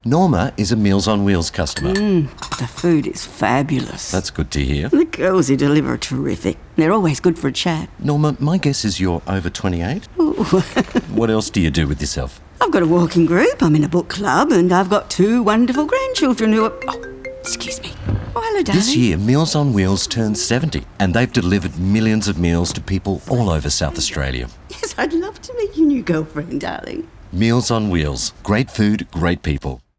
Norma is a Meals on Wheels customer. The food is fabulous. That's good to hear. The girls who deliver are terrific. They're always good for a chat. Norma, my guess is you're over 28? What else do you do with yourself? I've got a walking group, I'm in a book club, and I've got 2 wonderful grandchildren who are... Oh, excuse me. Oh, hello, darling. This year, Meals on Wheels turns 70, and they've delivered millions of meals to people all over South Australia. Yes, I'd love to meet your new girlfriend, darling. Meals on Wheels. Great food, great people.